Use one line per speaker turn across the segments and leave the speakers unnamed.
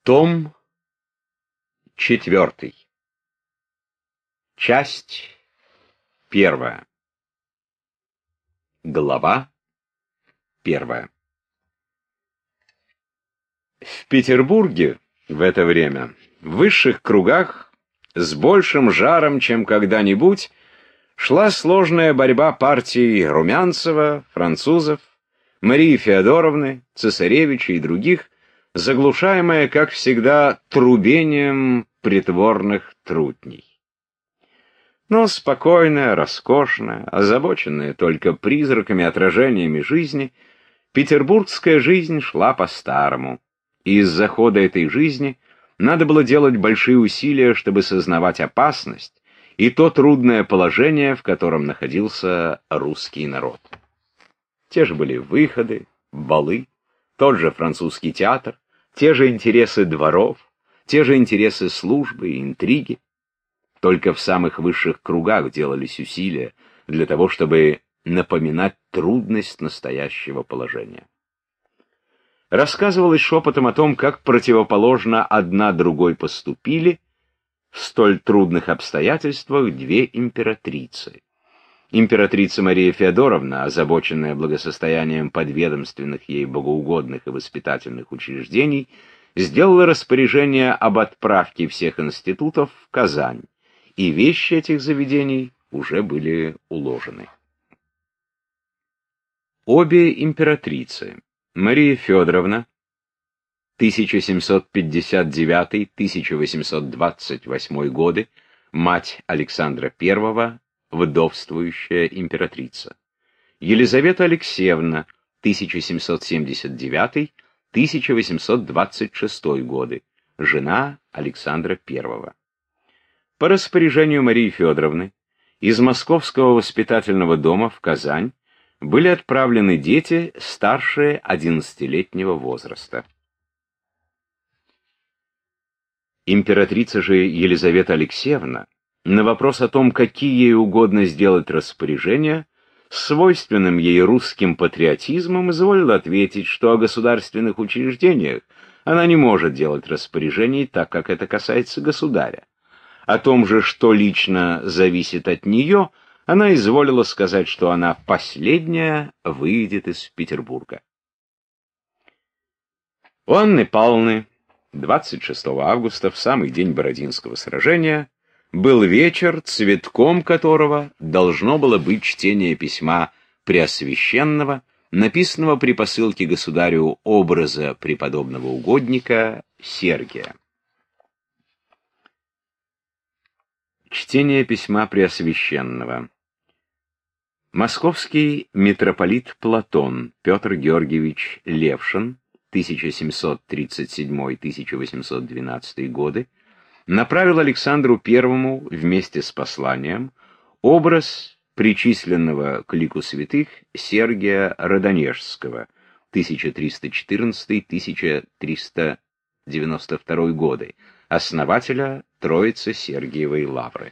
Том 4. Часть 1. Глава 1. В Петербурге в это время, в высших кругах, с большим жаром, чем когда-нибудь, шла сложная борьба партий Румянцева, французов, Марии Феодоровны, цесаревича и других, заглушаемая, как всегда, трубением притворных трутней. Но спокойная, роскошная, озабоченная только призраками, отражениями жизни, петербургская жизнь шла по-старому, и из-за хода этой жизни надо было делать большие усилия, чтобы сознавать опасность и то трудное положение, в котором находился русский народ. Те же были выходы, балы, тот же французский театр, те же интересы дворов, те же интересы службы и интриги. Только в самых высших кругах делались усилия для того, чтобы напоминать трудность настоящего положения. Рассказывалось шепотом о том, как противоположно одна другой поступили в столь трудных обстоятельствах две императрицы. Императрица Мария Феодоровна, озабоченная благосостоянием подведомственных ей богоугодных и воспитательных учреждений, сделала распоряжение об отправке всех институтов в Казань, и вещи этих заведений уже были уложены. Обе императрицы, Мария Федоровна, 1759-1828 годы, мать Александра I, вдовствующая императрица. Елизавета Алексеевна, 1779-1826 годы, жена Александра I. По распоряжению Марии Федоровны из Московского воспитательного дома в Казань были отправлены дети старше 11-летнего возраста. Императрица же Елизавета Алексеевна на вопрос о том, какие ей угодно сделать распоряжения, с свойственным ей русским патриотизмом изволила ответить, что о государственных учреждениях она не может делать распоряжений, так как это касается государя. О том же, что лично зависит от нее, она изволила сказать, что она последняя выйдет из Петербурга. У Анны Павловны 26 августа, в самый день Бородинского сражения, был вечер, цветком которого должно было быть чтение письма Преосвященного, написанного при посылке государю образа преподобного угодника Сергия. Чтение письма Преосвященного. Московский митрополит Платон Петр Георгиевич Левшин, 1737-1812 годы, направил Александру I вместе с посланием образ причисленного к лику святых Сергия Родонежского, 1314-1392 годы, основателя Троицы Сергиевой Лавры.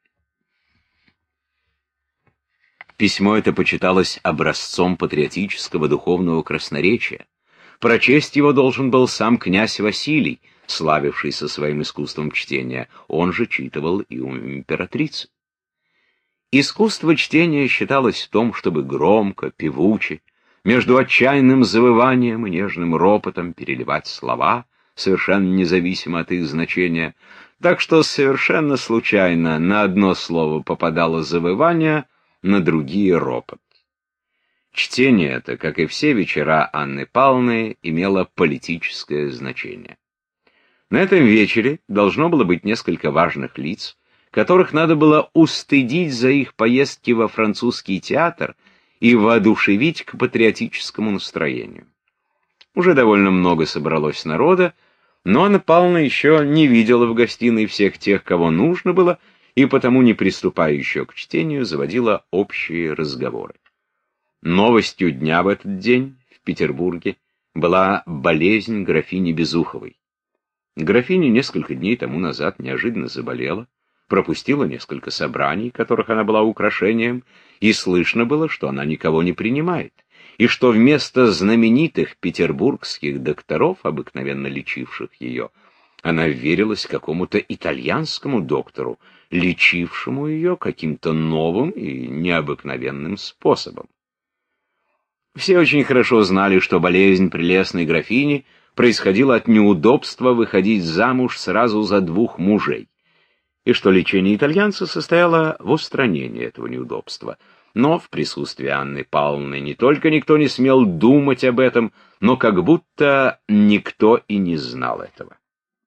Письмо это почиталось образцом патриотического духовного красноречия. Прочесть его должен был сам князь Василий, славившийся своим искусством чтения, он же читывал и у императрицы. Искусство чтения считалось в том, чтобы громко, певуче, между отчаянным завыванием и нежным ропотом переливать слова, совершенно независимо от их значения, так что совершенно случайно на одно слово попадало завывание, на другие ропот. Чтение это, как и все вечера Анны Павловны, имело политическое значение. На этом вечере должно было быть несколько важных лиц, которых надо было устыдить за их поездки во французский театр и воодушевить к патриотическому настроению. Уже довольно много собралось народа, но Анна Павловна еще не видела в гостиной всех тех, кого нужно было, и потому, не приступая еще к чтению, заводила общие разговоры. Новостью дня в этот день в Петербурге была болезнь графини Безуховой. Графиня несколько дней тому назад неожиданно заболела, пропустила несколько собраний, которых она была украшением, и слышно было, что она никого не принимает. и что вместо знаменитых петербургских докторов, обыкновенно лечивших ее, она верилась какому-то итальянскому доктору, лечившему ее каким-то новым и необыкновенным способом. Все очень хорошо знали, что болезнь прелестной графини происходила от неудобства выходить замуж сразу за двух мужей, и что лечение итальянца состояло в устранении этого неудобства. Но в присутствии Анны Павловны не только никто не смел думать об этом, но как будто никто и не знал этого.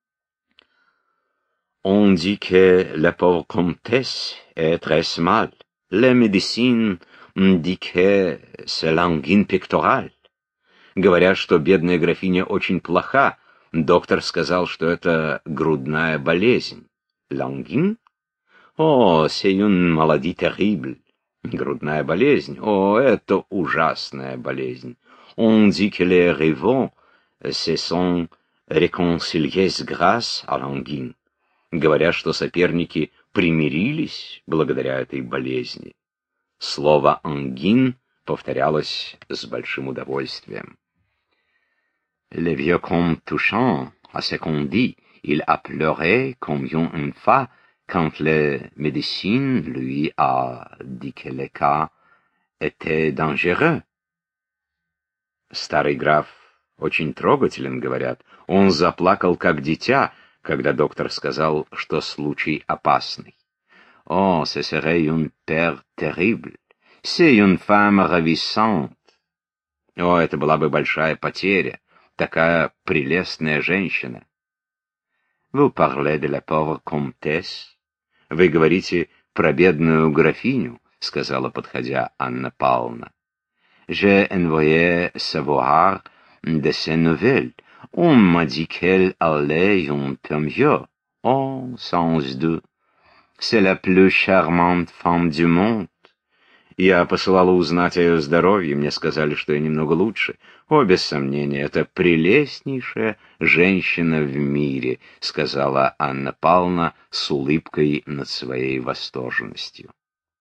On dit que la pauvre comtesse est très mal. La médecine dit que c'est l'angine pectorale. Говорят, что бедная графиня очень плоха. Доктор сказал, что это грудная болезнь. L'angine? О, c'est une maladie terrible. Грудная болезнь. О, это ужасная болезнь. On dit que les rivaux se sont réconciliés grâce à l'angine. Говорят, что соперники примирились благодаря этой болезни. Слово «ангин» повторялось с большим удовольствием. Le vieux comte touchant à ce qu'on dit, il a pleuré comme une fois quand le médecin lui a dit que le cas était dangereux. Старый граф очень трогателен, говорят. Он заплакал как дитя, когда доктор сказал, что случай опасный. О, ce serait une perte terrible. C'est une femme ravissante. О, это была бы большая потеря. Такая прелестная женщина. Vous parlez de la pauvre comtesse. Вы говорите про бедную графиню, сказала, подходя, Анна Павловна. J'ai envoyé savoir de ces nouvelles. On m'a dit qu'elle allait un peu mieux. Oh, sans doute. C'est la plus charmante femme du monde. Я посылала узнать о ее здоровье, мне сказали, что я немного лучше. О, без сомнения, это прелестнейшая женщина в мире, сказала Анна Павловна с улыбкой над своей восторженностью.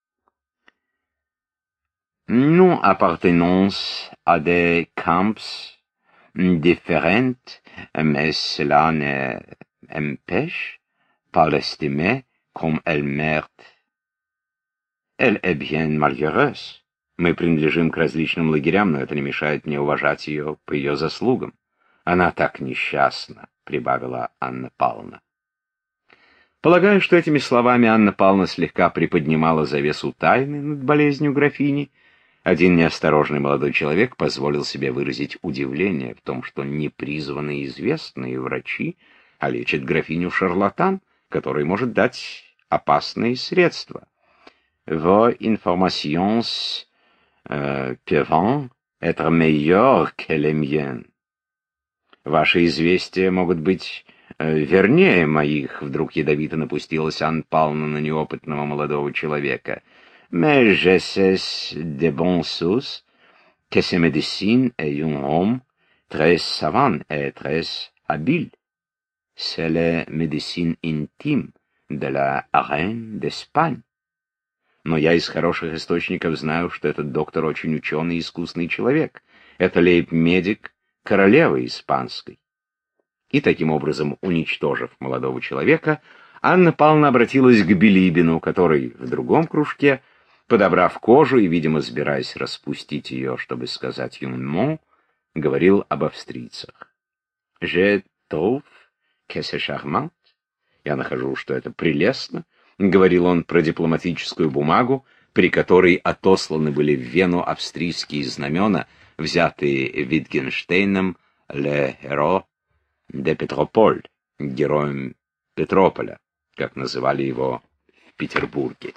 Nous appartenons à des camps différentes, mais cela ne empêche pas l'estimer comme elle mérite. Elle est bien malheureuse. Мы принадлежим к различным лагерям, но это не мешает мне уважать ее по ее заслугам. Она так несчастна, прибавила Анна Павловна. Полагаю, что этими словами Анна Павловна слегка приподнимала завесу тайны над болезнью графини. Один неосторожный молодой человек позволил себе выразить удивление в том, что непризванные известные врачи лечат графиню шарлатан, который может дать опасные средства. Vos informations peuvent être meilleures que les miennes. Ваши известия могут быть вернее моих, вдруг ядовито напустилась Анна Павловна на неопытного молодого человека. Mais je sais de bonnes sources que ce médecin est un homme très savant et très habile. C'est le médecin intime de la reine d'Espagne. Но я из хороших источников знаю, что этот доктор очень ученый и искусный человек. Это лейб-медик королевы испанской. И таким образом, уничтожив молодого человека, Анна Павловна обратилась к Билибину, который в другом кружке, подобрав кожу и, видимо, собираясь распустить ее, чтобы сказать «юнмо», говорил об австрийцах. «Je trouve que c'est charmant». Я нахожу, что это прелестно. Говорил он про дипломатическую бумагу, при которой отосланы были в Вену австрийские знамена, взятые Витгенштейном «Le héros de Pétropole», героем Петрополя, как называли его в Петербурге.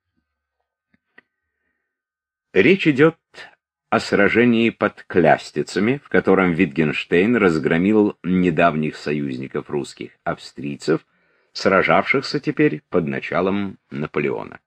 Речь идет о сражении под Клястицами, в котором Витгенштейн разгромил недавних союзников русских, австрийцев, сражавшихся теперь под началом Наполеона.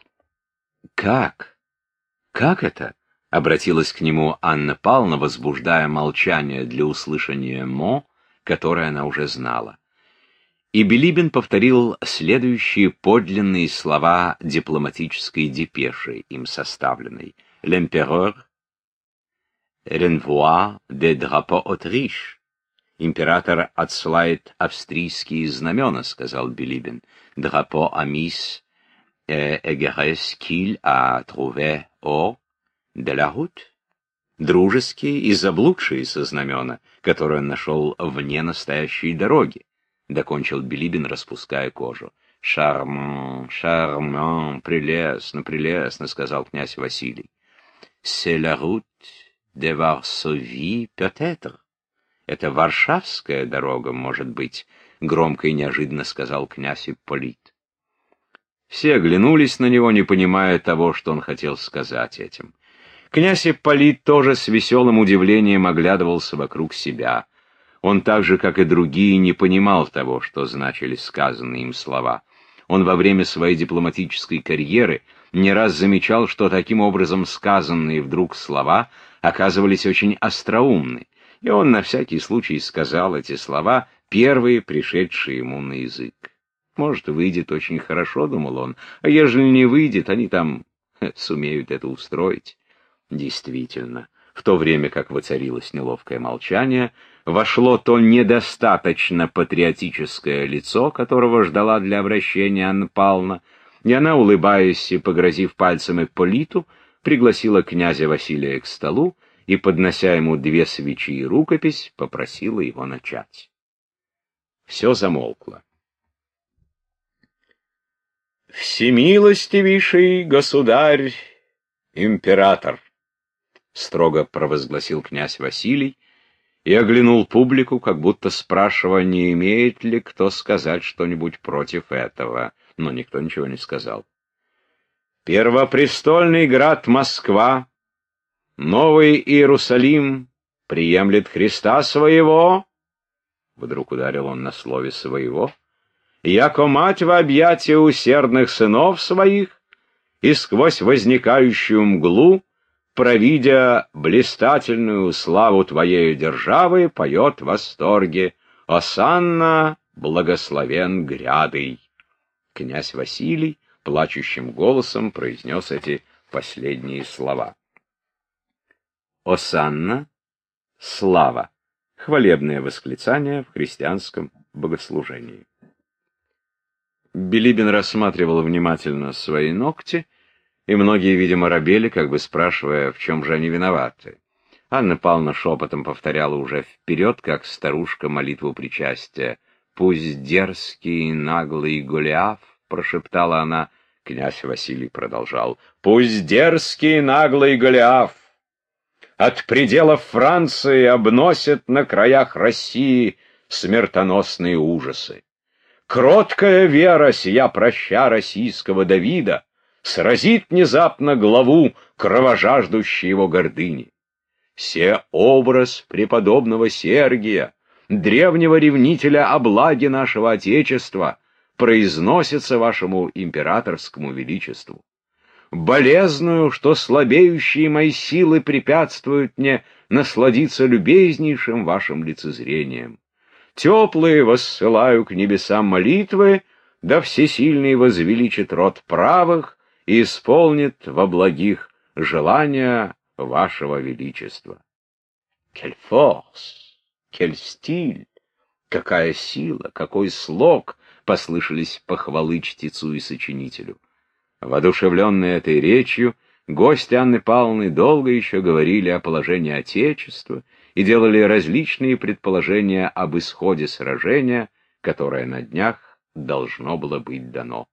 «Как? Как это?» — обратилась к нему Анна Павловна, возбуждая молчание для услышания «мо», которое она уже знала. И Билибин повторил следующие подлинные слова дипломатической депеши, им составленной. «L'empereur Renvoi de drapeau Autriche. Император отсылает австрийские знамена, сказал Билибин. Drapeau amis égares qu'il a trouvé hors de la route. Дружеские и заблудшиеся знамена, которые он нашел вне настоящей дороги, докончил Билибин, распуская кожу. «Шарман, шарман, прелестно, прелестно», — сказал князь Василий. «C'est la route de Varsovie, peut-être». «Это Варшавская дорога, может быть», — громко и неожиданно сказал князь Ипполит. Все оглянулись на него, не понимая того, что он хотел сказать этим. Князь Ипполит тоже с веселым удивлением оглядывался вокруг себя. Он так же, как и другие, не понимал того, что значили сказанные им слова. Он во время своей дипломатической карьеры не раз замечал, что таким образом сказанные вдруг слова оказывались очень остроумны, и он на всякий случай сказал эти слова, первые пришедшие ему на язык. «Может, выйдет очень хорошо», — думал он, — «а ежели не выйдет, они там сумеют это устроить». Действительно, в то время как воцарилось неловкое молчание, вошло то недостаточно патриотическое лицо, которого ждала для обращения Анна Павловна, и она, улыбаясь и погрозив пальцем Ипполиту, пригласила князя Василия к столу и, поднося ему 2 свечи и рукопись, попросила его начать. Все замолкло. «Всемилостивейший государь, император!» — строго провозгласил князь Василий и оглянул публику, как будто спрашивая, не имеет ли кто сказать что-нибудь против этого, но никто ничего не сказал. «Первопрестольный град Москва, Новый Иерусалим, приемлет Христа своего», — вдруг ударил он на слове «своего», «яко мать в объятия усердных сынов своих, и сквозь возникающую мглу, провидя блистательную славу твоей державы, поет в восторге: «Осанна, благословен грядый». Князь Василий плачущим голосом произнес эти последние слова. «Осанна» — слава, хвалебное восклицание в христианском богослужении. Билибин рассматривал внимательно свои ногти, и многие, видимо, робели, как бы спрашивая, в чем же они виноваты. Анна Павловна шепотом повторяла уже вперед, как старушка, молитву причастия. «Пусть дерзкий, наглый Голиаф», — прошептала она. Князь Василий продолжал: «Пусть дерзкий, наглый Голиаф от пределов Франции обносит на краях России смертоносные ужасы. Кроткая вера сия проща российского Давида сразит внезапно главу кровожаждущей его гордыни. Се образ преподобного Сергия, древнего ревнителя о благе нашего Отечества, произносится вашему императорскому величеству. Болезную, что слабеющие мои силы препятствуют мне насладиться любезнейшим вашим лицезрением. Теплые воссылаю к небесам молитвы, да всесильный возвеличит род правых и исполнит во благих желания вашего величества». Quelle force, quel style! Какая сила, какой слог! Послышались похвалы чтецу и сочинителю. Воодушевленные этой речью, гости Анны Павловны долго еще говорили о положении Отечества и делали различные предположения об исходе сражения, которое на днях должно было быть дано.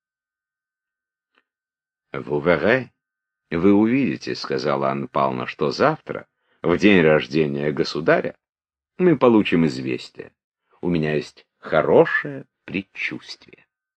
«Vous verrez, вы увидите, — сказала Анна Павловна, — что завтра, в день рождения государя, мы получим известие. У меня есть хорошее предчувствие».